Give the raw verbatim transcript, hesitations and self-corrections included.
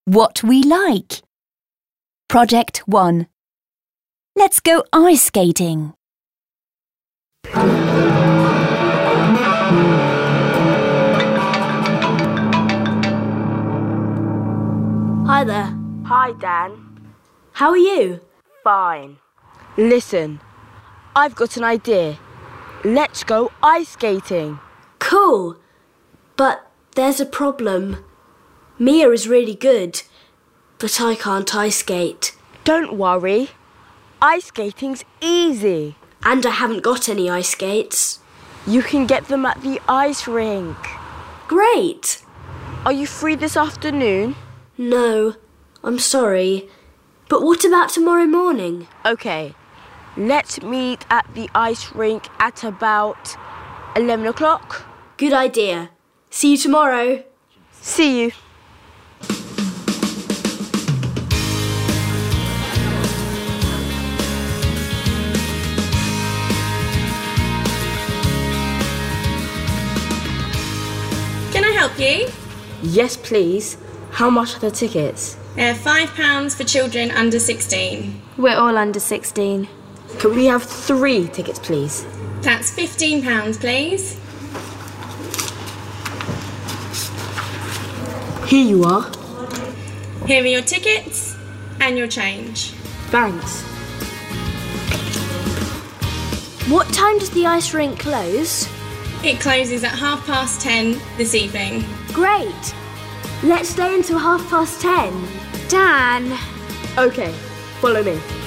what we like. Project one. Let's go ice skating. Hi there. Hi, Dan. How are you? Fine. Listen, I've got an idea. Let's go ice skating. Cool. But there's a problem. Mia is really good, but I can't ice skate. Don't worry. Ice skating's easy. And I haven't got any ice skates. You can get them at the ice rink. Great. Are you free this afternoon? No, I'm sorry. But what about tomorrow morning? Okay, let's meet at the ice rink at about eleven o'clock. Good idea. See you tomorrow. See you. Can I help you? Yes, please. How much are the tickets? They're five pounds for children under sixteen. We're all under sixteen. Can we have three tickets, please? That's fifteen pounds, please. Here you are. Here are your tickets and your change. Thanks. What time does the ice rink close? It closes at half past ten this evening. Great. Let's stay until half past ten. Dan. Okay, follow me.